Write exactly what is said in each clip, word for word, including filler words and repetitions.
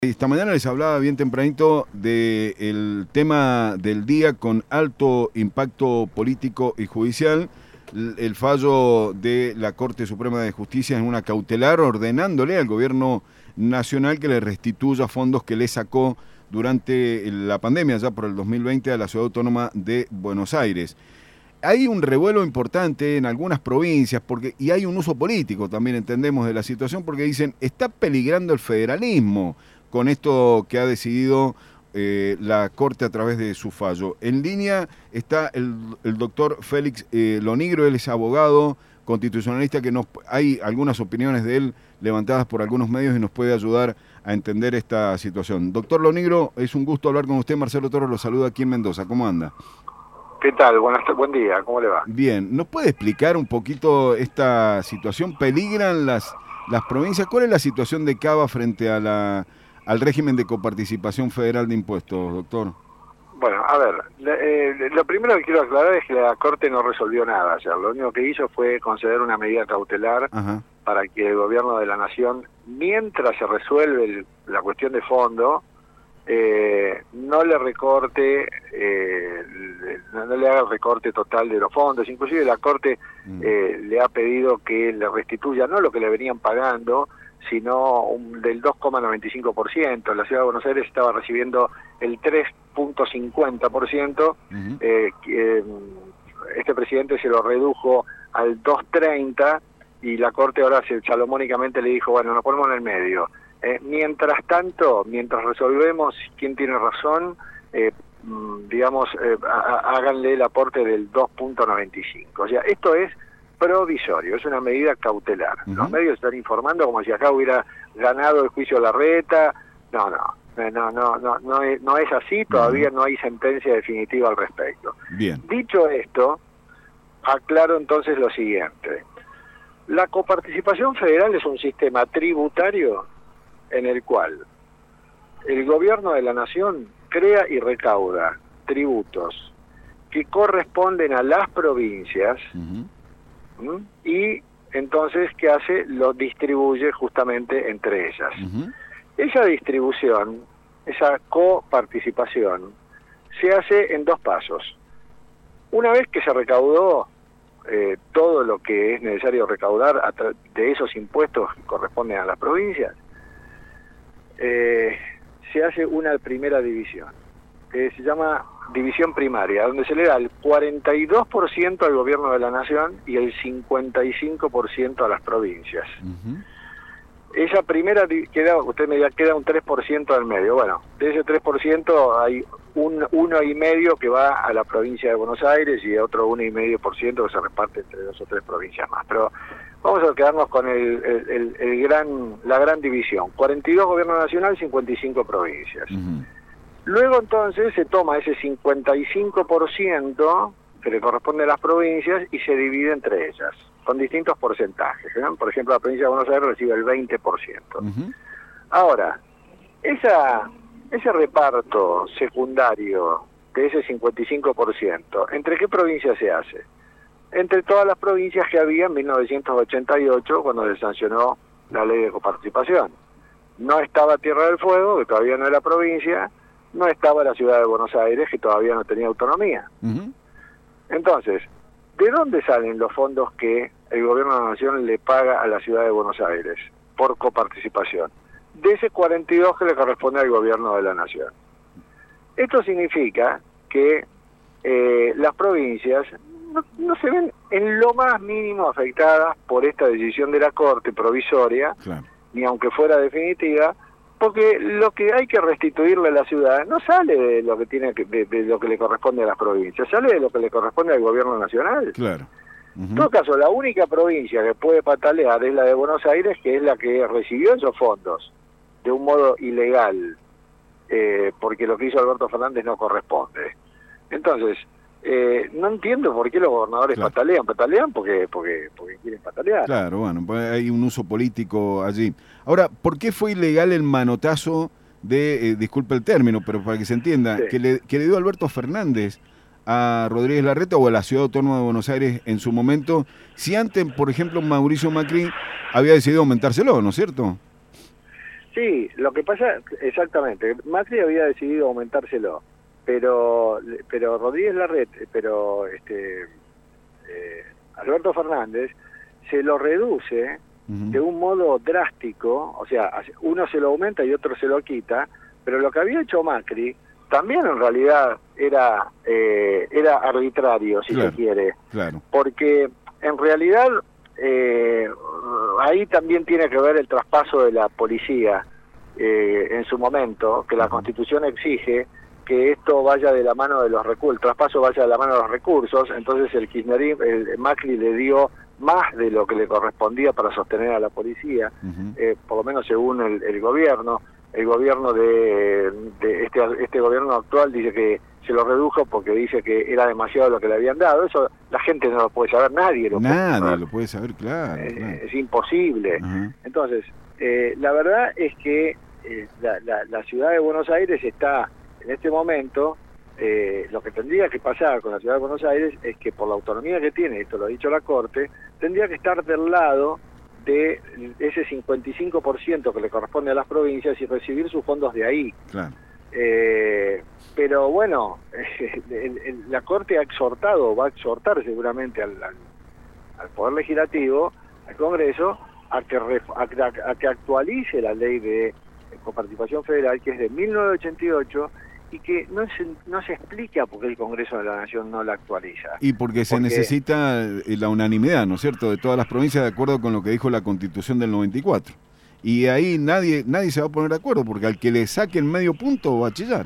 Esta mañana les hablaba bien tempranito del tema del día con alto impacto político y judicial, el fallo de la Corte Suprema de Justicia en una cautelar ordenándole al gobierno nacional que le restituya fondos que le sacó durante la pandemia, ya por el dos mil veinte, a la Ciudad Autónoma de Buenos Aires. Hay un revuelo importante en algunas provincias porque y hay un uso político también, entendemos, de la situación, porque dicen, está peligrando el federalismo con esto que ha decidido eh, la Corte a través de su fallo. En línea está el, el doctor Félix eh, Lonigro, él es abogado constitucionalista, que nos hay algunas opiniones de él levantadas por algunos medios y nos puede ayudar a entender esta situación. Doctor Lonigro, es un gusto hablar con usted. Marcelo Toro lo saluda aquí en Mendoza. ¿Cómo anda? ¿Qué tal? Buenas, buen día, ¿cómo le va? Bien, ¿nos puede explicar un poquito esta situación? ¿Peligran las, las provincias? ¿Cuál es la situación de Cava frente a la, al régimen de coparticipación federal de impuestos, doctor? Bueno, a ver, eh, lo primero que quiero aclarar es que la Corte no resolvió nada ayer. Lo único que hizo fue conceder una medida cautelar Ajá. para que el gobierno de la Nación, mientras se resuelve el, la cuestión de fondo, eh, no le recorte, eh, no, no le haga el recorte total de los fondos. Inclusive la Corte mm. eh, le ha pedido que le restituya no lo que le venían pagando, sino un, del dos coma noventa y cinco por ciento. La Ciudad de Buenos Aires estaba recibiendo el tres coma cincuenta por ciento. Uh-huh. eh, eh, este presidente se lo redujo al dos coma treinta y la Corte ahora se, salomónicamente le dijo, bueno, nos ponemos en el medio. Eh, mientras tanto, mientras resolvemos quién tiene razón, eh, digamos, eh, háganle el aporte del dos coma noventa y cinco. O sea, esto es provisorio, es una medida cautelar. Uh-huh. Los medios están informando como si acá hubiera ganado el juicio Larreta. No, no, no, no, no, no es, no es así, todavía uh-huh. no hay sentencia definitiva al respecto. Bien. Dicho esto, aclaro entonces lo siguiente. La coparticipación federal es un sistema tributario en el cual el gobierno de la nación crea y recauda tributos que corresponden a las provincias. Uh-huh. Y entonces, ¿qué hace? Lo distribuye justamente entre ellas. Uh-huh. Esa distribución, esa coparticipación, se hace en dos pasos. Una vez que se recaudó eh, todo lo que es necesario recaudar a tra- de esos impuestos que corresponden a las provincias, eh, se hace una primera división, que se llama división primaria, donde se le da el cuarenta y dos por ciento al gobierno de la nación y el cincuenta y cinco por ciento a las provincias. Uh-huh. Esa primera queda, usted me dirá, queda un tres por ciento al medio. Bueno, de ese tres por ciento hay un uno y medio que va a la provincia de Buenos Aires y otro uno y medio por ciento que se reparte entre dos o tres provincias más. Pero vamos a quedarnos con el, el, el, el gran, la gran división: cuarenta y dos gobierno nacional, cincuenta y cinco provincias. Uh-huh. Luego entonces se toma ese cincuenta y cinco por ciento que le corresponde a las provincias y se divide entre ellas, con distintos porcentajes, ¿no? Por ejemplo, la provincia de Buenos Aires recibe el veinte por ciento. Uh-huh. Ahora, esa, ese reparto secundario de ese cincuenta y cinco por ciento, ¿entre qué provincias se hace? Entre todas las provincias que había en mil novecientos ochenta y ocho, cuando se sancionó la ley de coparticipación. No estaba Tierra del Fuego, que todavía no era provincia. No estaba la Ciudad de Buenos Aires, que todavía no tenía autonomía. Uh-huh. Entonces, ¿de dónde salen los fondos que el gobierno de la nación le paga a la Ciudad de Buenos Aires por coparticipación? De ese cuarenta y dos que le corresponde al gobierno de la nación. Esto significa que eh, las provincias no, no se ven en lo más mínimo afectadas por esta decisión de la Corte provisoria, claro, ni aunque fuera definitiva, porque lo que hay que restituirle a la ciudad no sale de lo que tiene que, de, de lo que le corresponde a las provincias, sale de lo que le corresponde al gobierno nacional. Claro. Uh-huh. En todo caso, la única provincia que puede patalear es la de Buenos Aires, que es la que recibió esos fondos de un modo ilegal, eh, porque lo que hizo Alberto Fernández no corresponde. Entonces, eh, no entiendo por qué los gobernadores claro. patalean, patalean porque, porque, porque quieren patalear. Claro, bueno, pues hay un uso político allí. Ahora, ¿por qué fue ilegal el manotazo de, eh, disculpe el término, pero para que se entienda, sí. que, le, que le dio Alberto Fernández a Rodríguez Larreta o a la Ciudad Autónoma de Buenos Aires en su momento, si antes, por ejemplo, Mauricio Macri había decidido aumentárselo, ¿no es cierto? Sí, lo que pasa, exactamente, Macri había decidido aumentárselo, pero pero Rodríguez Larreta, pero este eh, Alberto Fernández se lo reduce uh-huh. de un modo drástico, o sea, uno se lo aumenta y otro se lo quita, pero lo que había hecho Macri también en realidad era eh, era arbitrario, si claro, se quiere, claro. porque en realidad eh, ahí también tiene que ver el traspaso de la policía eh, en su momento, que la Constitución exige que esto vaya de la mano de los recursos, el traspaso vaya de la mano de los recursos, entonces el kirchnerismo, el Macri le dio más de lo que le correspondía para sostener a la policía, uh-huh. eh, por lo menos según el, el gobierno. El gobierno de, de este, este gobierno actual dice que se lo redujo porque dice que era demasiado lo que le habían dado. Eso la gente no lo puede saber, nadie lo nadie puede saber. lo puede saber, claro. Eh, claro. Es imposible. Uh-huh. Entonces, eh, la verdad es que eh, la, la, la ciudad de Buenos Aires está en este momento, eh, lo que tendría que pasar con la ciudad de Buenos Aires es que por la autonomía que tiene, esto lo ha dicho la Corte, tendría que estar del lado de ese cincuenta y cinco por ciento que le corresponde a las provincias y recibir sus fondos de ahí. Claro. Eh, pero bueno, el, el, la Corte ha exhortado, va a exhortar seguramente al, al, al Poder Legislativo, al Congreso, a que, ref, a, a que actualice la ley de coparticipación federal, que es de mil novecientos ochenta y ocho, y que no se, no se explica por qué el Congreso de la Nación no la actualiza. Y porque se porque... necesita la unanimidad, ¿no es cierto?, de todas las provincias, de acuerdo con lo que dijo la Constitución del noventa y cuatro. Y ahí nadie nadie se va a poner de acuerdo, porque al que le saquen medio punto va a chillar.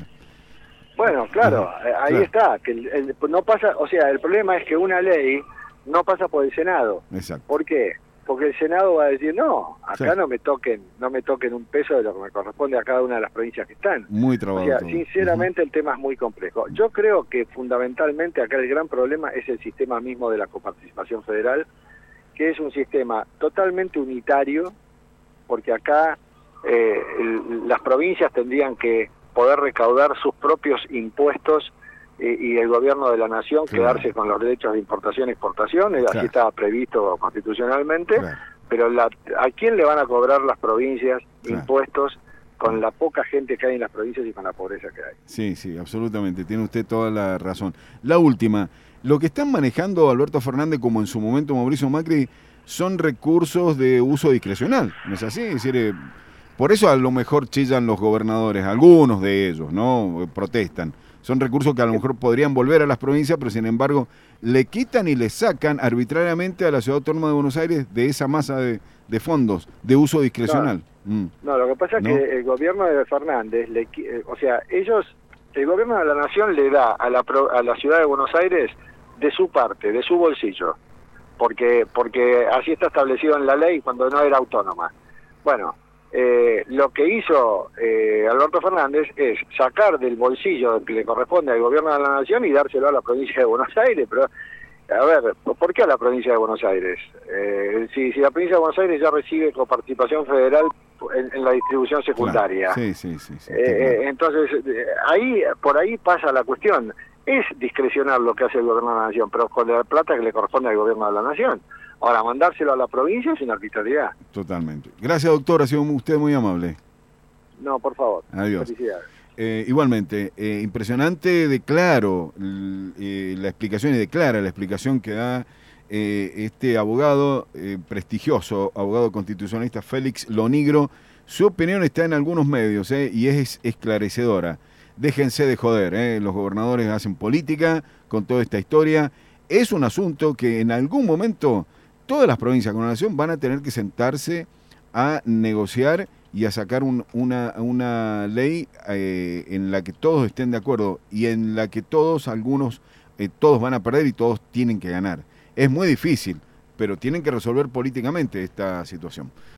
Bueno, claro, Ajá, ahí claro. está. Que el, el, no pasa, o sea, el problema es que una ley no pasa por el Senado. Exacto. ¿Por qué? Porque el Senado va a decir, no, acá sí. no me toquen no me toquen un peso de lo que me corresponde a cada una de las provincias que están. Muy trabajado. O sea, sinceramente uh-huh. el tema es muy complejo. Yo creo que fundamentalmente acá el gran problema es el sistema mismo de la coparticipación federal, que es un sistema totalmente unitario, porque acá eh, el, las provincias tendrían que poder recaudar sus propios impuestos eh, y el gobierno de la nación claro. quedarse con los derechos de importación y exportación, claro. así estaba previsto constitucionalmente, claro. pero la, ¿a quién le van a cobrar las provincias claro. impuestos con la poca gente que hay en las provincias y con la pobreza que hay? Sí, sí, absolutamente, tiene usted toda la razón. La última, lo que están manejando Alberto Fernández como en su momento Mauricio Macri son recursos de uso discrecional, ¿no es así? Es decir, eh, por eso a lo mejor chillan los gobernadores, algunos de ellos, ¿no? Protestan. Son recursos que a lo mejor podrían volver a las provincias, pero sin embargo le quitan y le sacan arbitrariamente a la Ciudad Autónoma de Buenos Aires de esa masa de, de fondos de uso discrecional. No, mm. no lo que pasa ¿No? es que el gobierno de Fernández, le, o sea, ellos, el gobierno de la Nación le da a la, a la Ciudad de Buenos Aires de su parte, de su bolsillo, porque porque así está establecido en la ley cuando no era autónoma. Bueno, eh, lo que hizo eh, Alberto Fernández es sacar del bolsillo que le corresponde al gobierno de la Nación y dárselo a la provincia de Buenos Aires, pero a ver, ¿por qué a la provincia de Buenos Aires? Eh, si, si la provincia de Buenos Aires ya recibe coparticipación federal en, en la distribución secundaria. Claro. Sí, sí, sí. sí eh, entonces, ahí por ahí pasa la cuestión. Es discrecional lo que hace el gobierno de la Nación, pero con la plata que le corresponde al gobierno de la Nación. Ahora, mandárselo a la provincia es una arbitrariedad. Totalmente. Gracias, doctor. Ha sido usted muy amable. No, por favor. Adiós. Felicidades. Eh, igualmente, eh, impresionante de claro eh, la explicación y de clara la explicación que da eh, este abogado eh, prestigioso, abogado constitucionalista Félix Lonigro. Su opinión está en algunos medios eh, y es esclarecedora. Déjense de joder, eh, los gobernadores hacen política con toda esta historia. Es un asunto que en algún momento todas las provincias con la nación van a tener que sentarse a negociar y a sacar un, una, una ley eh, en la que todos estén de acuerdo y en la que todos, algunos, eh, todos van a perder y todos tienen que ganar. Es muy difícil, pero tienen que resolver políticamente esta situación.